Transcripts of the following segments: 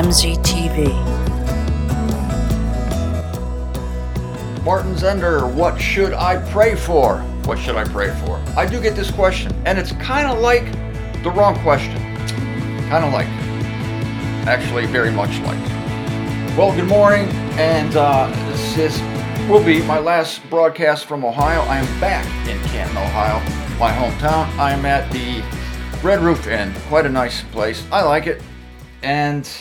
MZ TV. Martin Zender, what should I pray for? What should I pray for? I do get this question, and it's kind of like the wrong question. Kind of like. Actually, very much like. Well, good morning, and this will be my last broadcast from Ohio. I am back in Canton, Ohio, my hometown. I am at the Red Roof Inn. Quite a nice place. I like it. And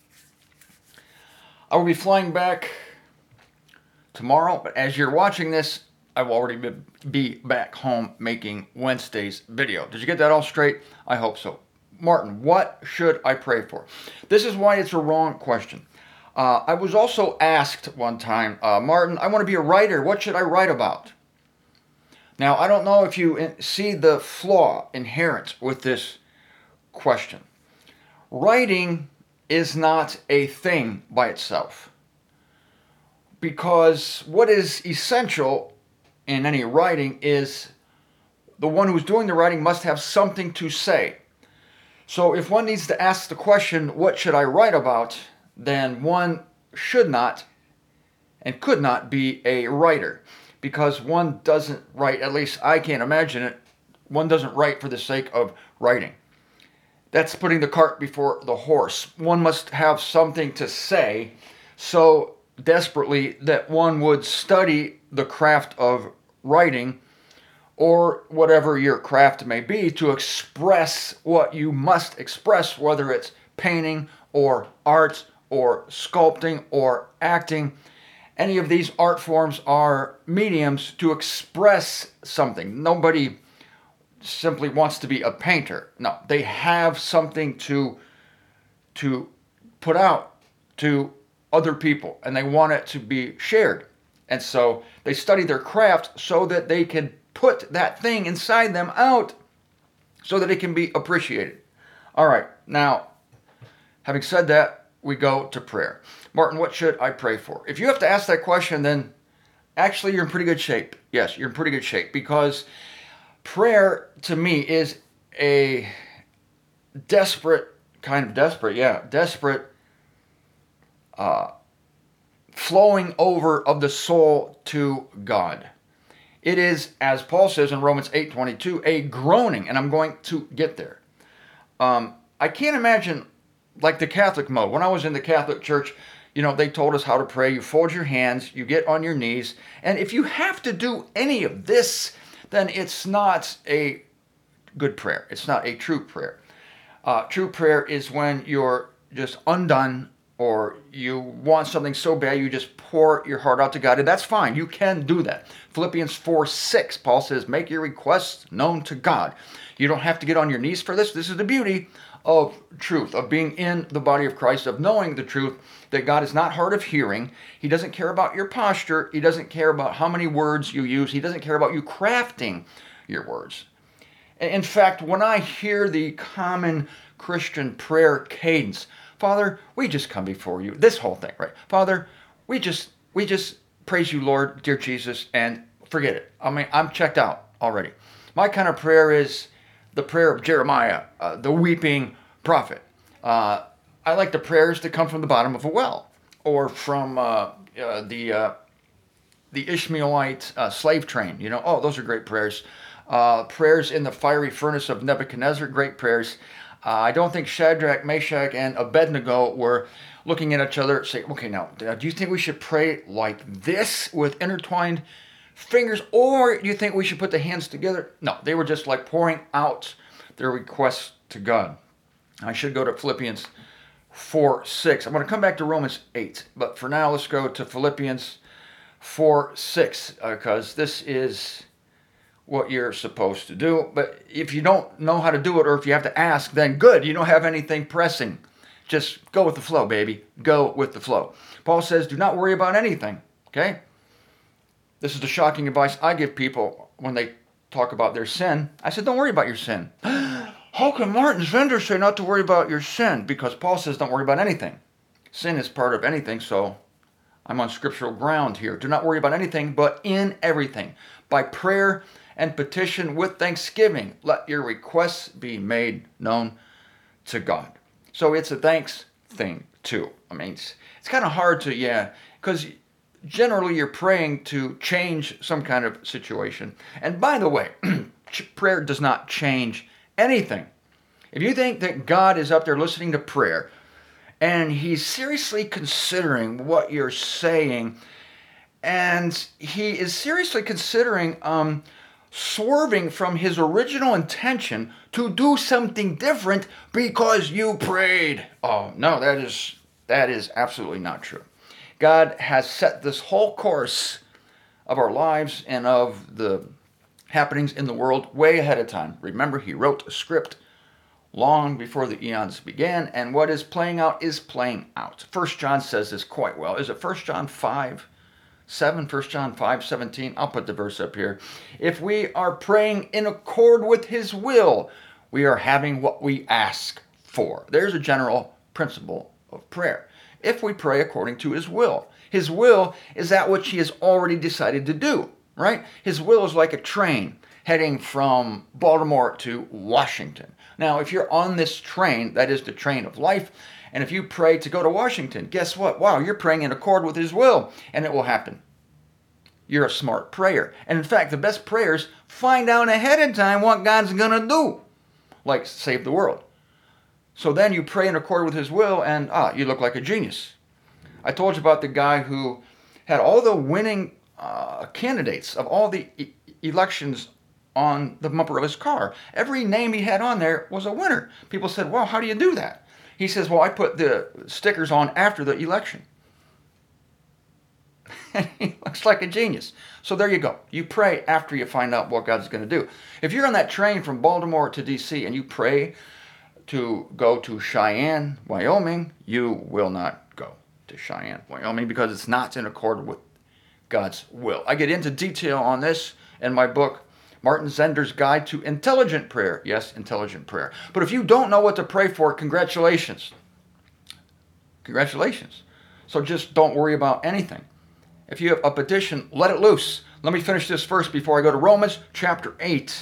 I will be flying back tomorrow, but as you're watching this, I will already be back home making Wednesday's video. Did you get that all straight? I hope so. Martin, what should I pray for? This is why it's a wrong question. I was also asked one time, Martin, I want to be a writer. What should I write about? Now, I don't know if you see the flaw inherent with this question. Writing is not a thing by itself. Because what is essential in any writing is the one who's doing the writing must have something to say. So if one needs to ask the question, what should I write about? Then one should not and could not be a writer. Because one doesn't write, at least I can't imagine it, one doesn't write for the sake of writing. That's putting the cart before the horse. One must have something to say so desperately that one would study the craft of writing or whatever your craft may be to express what you must express, whether it's painting or art or sculpting or acting. Any of these art forms are mediums to express something. Nobody simply wants to be a painter. No, they have something to put out to other people, and they want it to be shared. And so they study their craft so that they can put that thing inside them out so that it can be appreciated. All right, now, having said that, we go to prayer. Martin, what should I pray for? If you have to ask that question, then actually you're in pretty good shape. Yes, you're in pretty good shape, because prayer to me is a desperate flowing over of the soul to God. It is, as Paul says in Romans 8:22, a groaning, and I'm going to get there. I can't imagine like the Catholic mode. When I was in the Catholic Church, they told us how to pray. You fold your hands, you get on your knees, and if you have to do any of this, then it's not a good prayer. It's not a true prayer. True prayer is when you're just undone, or you want something so bad you just pour your heart out to God, and that's fine. You can do that. Philippians 4:6, Paul says, make your requests known to God. You don't have to get on your knees for this. This is the beauty of truth, of being in the body of Christ, of knowing the truth, that God is not hard of hearing. He doesn't care about your posture. He doesn't care about how many words you use. He doesn't care about you crafting your words. In fact, when I hear the common Christian prayer cadence, Father, we just come before you. This whole thing, right? Father, we just praise you, Lord, dear Jesus, and forget it. I mean, I'm checked out already. My kind of prayer is the prayer of Jeremiah, the weeping prophet. I like the prayers that come from the bottom of a well, or from the Ishmaelite slave train. Those are great prayers. Prayers in the fiery furnace of Nebuchadnezzar, great prayers. I don't think Shadrach, Meshach, and Abednego were looking at each other saying, okay, now, do you think we should pray like this with intertwined fingers, or do you think we should put the hands together? No, they were just like pouring out their requests to God. I should go to Philippians 4:6. I'm going to come back to Romans 8, but for now, let's go to Philippians 4:6, because this is what you're supposed to do. But if you don't know how to do it, or if you have to ask, then good, you don't have anything pressing. Just go with the flow, baby. Go with the flow. Paul says, do not worry about anything, okay? This is the shocking advice I give people when they talk about their sin. I said, don't worry about your sin. How can Martin Zender say not to worry about your sin? Because Paul says don't worry about anything. Sin is part of anything, so I'm on scriptural ground here. Do not worry about anything, but in everything, by prayer and petition with thanksgiving, let your requests be made known to God. So it's a thanks thing too. I mean, it's kind of hard to, yeah, because generally you're praying to change some kind of situation. And by the way, prayer does not change anything. If you think that God is up there listening to prayer and he's seriously considering what you're saying, and he is seriously considering swerving from his original intention to do something different because you prayed. Oh, no, that is absolutely not true. God has set this whole course of our lives and of the happenings in the world way ahead of time. Remember, he wrote a script long before the eons began, and what is playing out is playing out. 1 John says this quite well. Is it 1 John 5:7? 1 John 5:17. I'll put the verse up here. If we are praying in accord with his will, we are having what we ask for. There's a general principle of prayer. If we pray according to his will is that which he has already decided to do, right? His will is like a train heading from Baltimore to Washington. Now, if you're on this train, that is the train of life, and if you pray to go to Washington, guess what? Wow, you're praying in accord with his will, and it will happen. You're a smart prayer. And in fact, the best prayers find out ahead of time what God's going to do, like save the world. So then you pray in accord with his will, and you look like a genius. I told you about the guy who had all the winning candidates of all the elections on the bumper of his car. Every name he had on there was a winner. People said, well, how do you do that? He says, well, I put the stickers on after the election. And he looks like a genius. So there you go. You pray after you find out what God's going to do. If you're on that train from Baltimore to D.C. and you pray to go to Cheyenne, Wyoming, you will not go to Cheyenne, Wyoming, because it's not in accord with God's will. I get into detail on this in my book, Martin Zender's Guide to Intelligent Prayer. Yes, intelligent prayer. But if you don't know what to pray for, congratulations. Congratulations. So just don't worry about anything. If you have a petition, let it loose. Let me finish this first before I go to Romans chapter 8.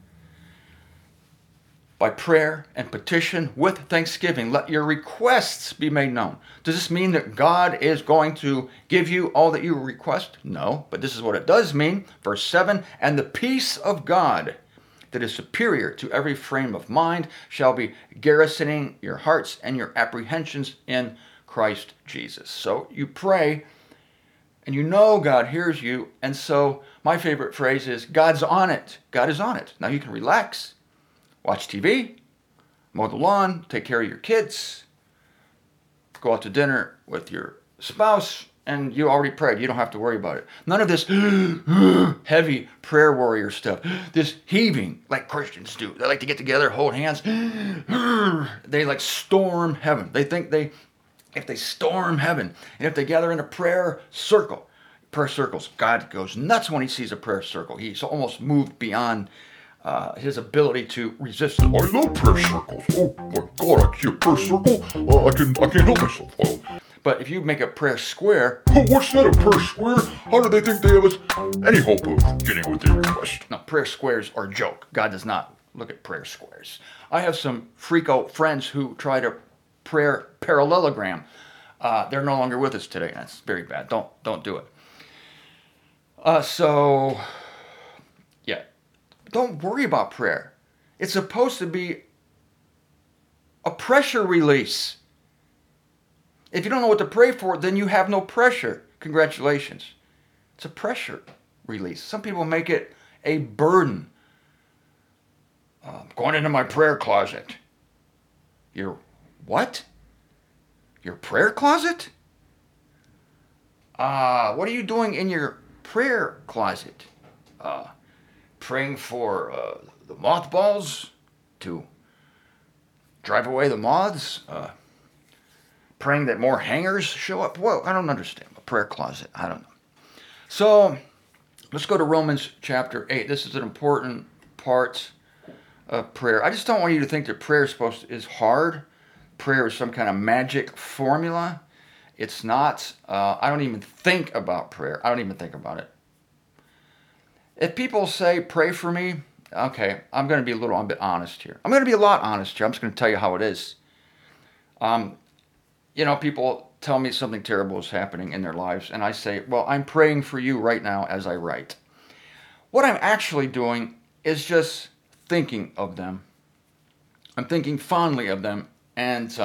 By prayer and petition with thanksgiving, let your requests be made known. Does this mean that God is going to give you all that you request? No, but this is what it does mean. Verse 7, and the peace of God that is superior to every frame of mind shall be garrisoning your hearts and your apprehensions in Christ Jesus. So you pray, and you know God hears you, and so my favorite phrase is, God's on it. God is on it. Now you can relax. Watch TV, mow the lawn, take care of your kids, go out to dinner with your spouse, and you already prayed. You don't have to worry about it. None of this heavy prayer warrior stuff, this heaving like Christians do. They like to get together, hold hands. They like storm heaven. They think if they storm heaven, and if they gather in a prayer circles, God goes nuts when he sees a prayer circle. He's almost moved beyond his ability to resist them. I love prayer circles. Oh my God, I see a prayer circle. I can't help myself. But if you make a prayer square, What's that, a prayer square? How do they think they have any hope of getting what they request? no, prayer squares are a joke. God does not look at prayer squares. I have some freako friends who try to prayer parallelogram. They're no longer with us today. That's very bad. Don't do it. So, yeah. Don't worry about prayer. It's supposed to be a pressure release. If you don't know what to pray for, then you have no pressure. Congratulations. It's a pressure release. Some people make it a burden. Going into my prayer closet. Your what? Your prayer closet? What are you doing in your prayer closet? Praying for the mothballs to drive away the moths, praying that more hangers show up. Whoa, I don't understand. A prayer closet, I don't know. So let's go to Romans chapter 8. This is an important part of prayer. I just don't want you to think that prayer is hard. Prayer is some kind of magic formula. It's not. I don't even think about prayer. I don't even think about it. If people say, pray for me, okay, I'm going to be a bit honest here. I'm going to be a lot honest here. I'm just going to tell you how it is. people tell me something terrible is happening in their lives, and I say, well, I'm praying for you right now as I write. What I'm actually doing is just thinking of them. I'm thinking fondly of them, and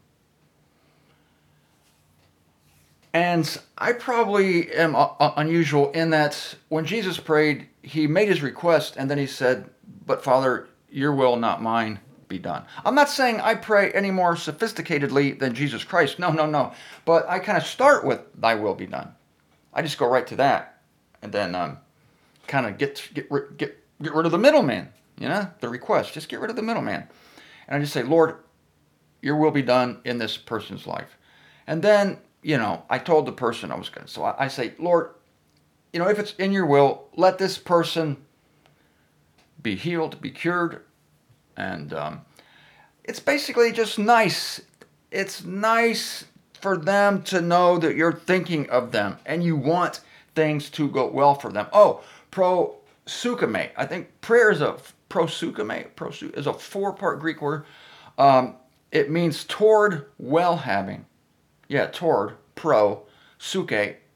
I probably am unusual in that when Jesus prayed, he made his request, and then he said, but Father, your will, not mine, be done. I'm not saying I pray any more sophisticatedly than Jesus Christ. No. But I kind of start with thy will be done. I just go right to that, and then kind of get rid of the middleman, the request. Just get rid of the middleman. And I just say, Lord, your will be done in this person's life. And then, I told the person I was going to. So I say, Lord, if it's in your will, let this person be healed, be cured. And it's basically just nice. It's nice for them to know that you're thinking of them and you want things to go well for them. Oh, prosukame. I think prayer is a prosukame. Is a 4-part Greek word. It means toward well-having. Yeah, toward, suke,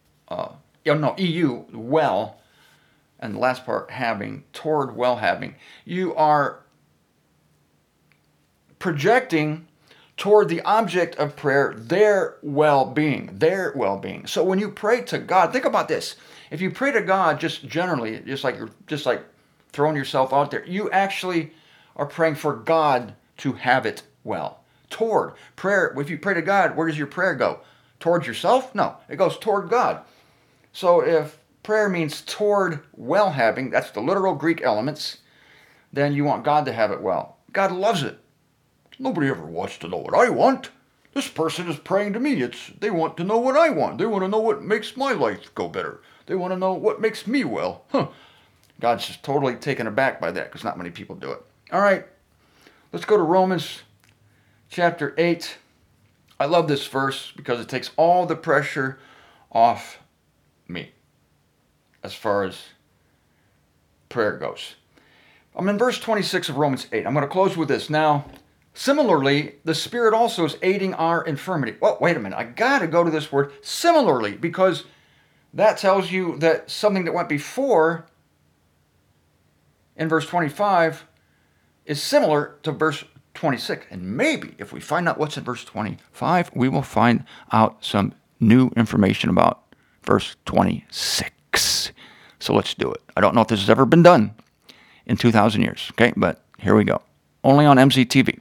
EU, well, and the last part, having, toward well-having. You are projecting toward the object of prayer their well-being. So when you pray to God, think about this. If you pray to God just generally, just like throwing yourself out there, you actually are praying for God to have it well. Toward prayer, if you pray to God, where does your prayer go? Towards yourself? No, it goes toward God. So if prayer means toward well-having, that's the literal Greek elements, then you want God to have it well. God loves it. Nobody ever wants to know what I want. This person is praying to me. They want to know what I want. They want to know what makes my life go better. They want to know what makes me well. God's just totally taken aback by that because not many people do it. All right, let's go to Romans chapter 8. I love this verse because it takes all the pressure off me as far as prayer goes. I'm in verse 26 of Romans 8. I'm going to close with this. Now, similarly, the Spirit also is aiding our infirmity. Well, wait a minute. I got to go to this word similarly because that tells you that something that went before in verse 25 is similar to verse 26. And maybe if we find out what's in verse 25, we will find out some new information about verse 26. So let's do it. I don't know if this has ever been done in 2,000 years, okay? But here we go. Only on MZTV.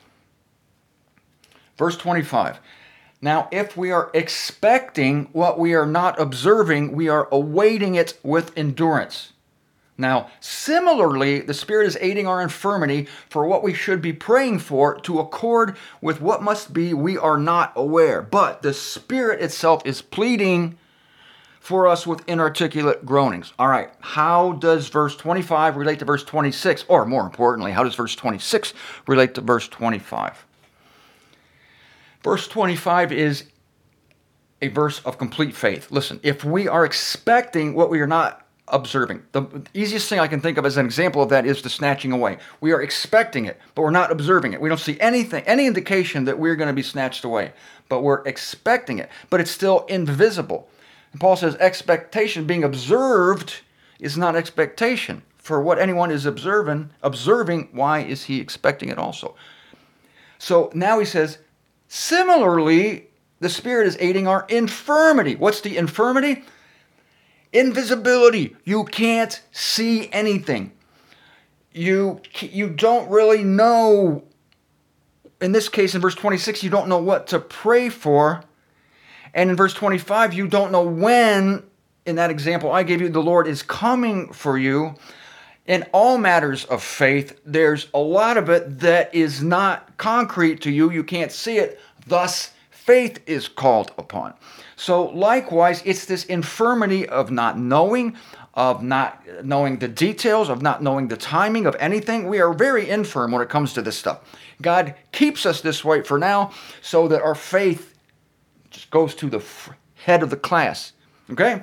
Verse 25. Now, if we are expecting what we are not observing, we are awaiting it with endurance. Now, similarly, the Spirit is aiding our infirmity for what we should be praying for to accord with what must be we are not aware. But the Spirit itself is pleading for us with inarticulate groanings. All right, how does verse 25 relate to verse 26? Or more importantly, how does verse 26 relate to verse 25? Verse 25 is a verse of complete faith. Listen, if we are expecting what we are not observing, the easiest thing I can think of as an example of that is the snatching away. We are expecting it, but we're not observing it. We don't see anything, any indication that we're going to be snatched away, but we're expecting it, but it's still invisible. And Paul says expectation being observed is not expectation. For what anyone is observing, why is he expecting it also? So now he says, similarly, the Spirit is aiding our infirmity. What's the infirmity? Invisibility. You can't see anything. You don't really know. In this case, in verse 26, you don't know what to pray for. And in verse 25, you don't know when, in that example I gave you, the Lord is coming for you. In all matters of faith, there's a lot of it that is not concrete to you. You can't see it. Thus, faith is called upon. So likewise, it's this infirmity of not knowing the details, of not knowing the timing of anything. We are very infirm when it comes to this stuff. God keeps us this way for now so that our faith just goes to the head of the class. Okay?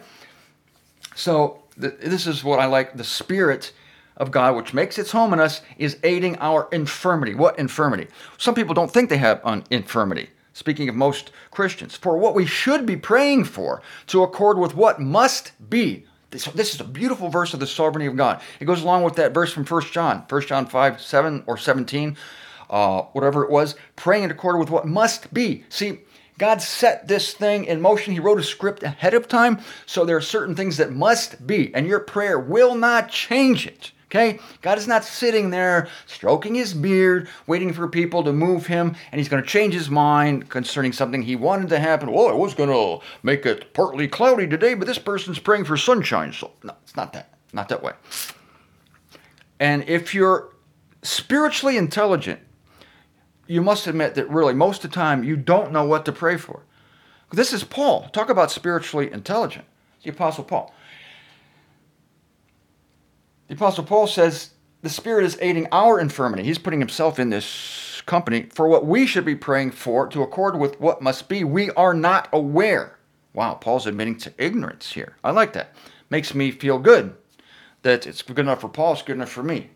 So this is what I like. The Spirit of God, which makes its home in us, is aiding our infirmity. What infirmity? Some people don't think they have an infirmity. speaking of most Christians, for what we should be praying for to accord with what must be. This is a beautiful verse of the sovereignty of God. It goes along with that verse from 1 John 5, 7 or 17, whatever it was, praying in accord with what must be. See, God set this thing in motion. He wrote a script ahead of time, so there are certain things that must be, and your prayer will not change it. Okay? God is not sitting there stroking his beard, waiting for people to move him, and he's going to change his mind concerning something he wanted to happen. Well, I was going to make it partly cloudy today, but this person's praying for sunshine. So, no, it's not that. Not that way. And if you're spiritually intelligent, you must admit that really most of the time you don't know what to pray for. This is Paul. Talk about spiritually intelligent. The Apostle Paul. The Apostle Paul says the Spirit is aiding our infirmity. He's putting himself in this company for what we should be praying for to accord with what must be. We are not aware. Wow, Paul's admitting to ignorance here. I like that. Makes me feel good that it's good enough for Paul, it's good enough for me.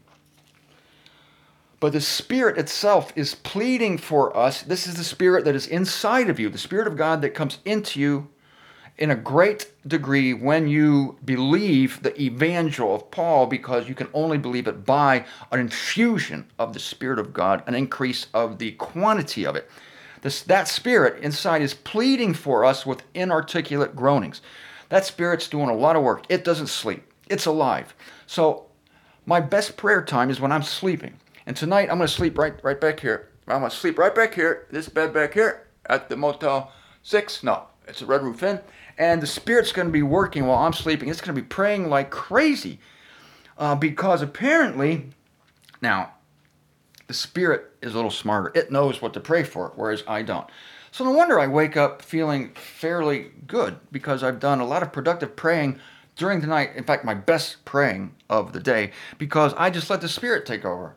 But the Spirit itself is pleading for us. This is the Spirit that is inside of you, the Spirit of God that comes into you in a great degree when you believe the evangel of Paul, because you can only believe it by an infusion of the Spirit of God, an increase of the quantity of it. That Spirit inside is pleading for us with inarticulate groanings. That Spirit's doing a lot of work. It doesn't sleep. It's alive. So my best prayer time is when I'm sleeping. And tonight I'm going to sleep right back here. I'm going to sleep right back here, this bed back here at the Motel 6. No, it's a Red Roof Inn. And the Spirit's going to be working while I'm sleeping. It's going to be praying like crazy. Because apparently, now, the Spirit is a little smarter. It knows what to pray for, whereas I don't. So no wonder I wake up feeling fairly good, because I've done a lot of productive praying during the night. In fact, my best praying of the day, because I just let the Spirit take over.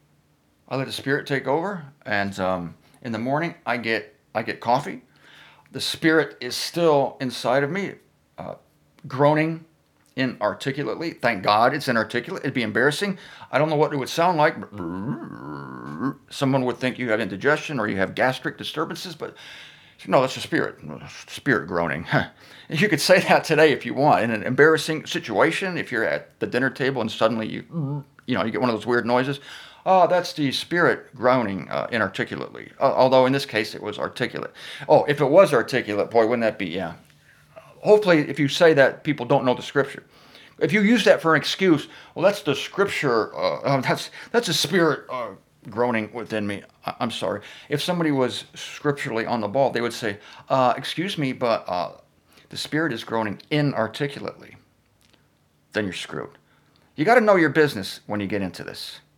I let the Spirit take over, and in the morning I get coffee. The Spirit is still inside of me, groaning inarticulately. Thank God it's inarticulate. It'd be embarrassing. I don't know what it would sound like. Someone would think you have indigestion or you have gastric disturbances, but no, that's the Spirit. Spirit groaning. You could say that today if you want. In an embarrassing situation, if you're at the dinner table and suddenly you get one of those weird noises. Oh, that's the Spirit groaning inarticulately. Although in this case it was articulate. Oh, if it was articulate, boy, wouldn't that be, yeah. Hopefully, if you say that, people don't know the Scripture. If you use that for an excuse, well, that's the Scripture, that's the Spirit groaning within me. I'm sorry. If somebody was scripturally on the ball, they would say, excuse me, but the Spirit is groaning inarticulately. Then you're screwed. You got to know your business when you get into this.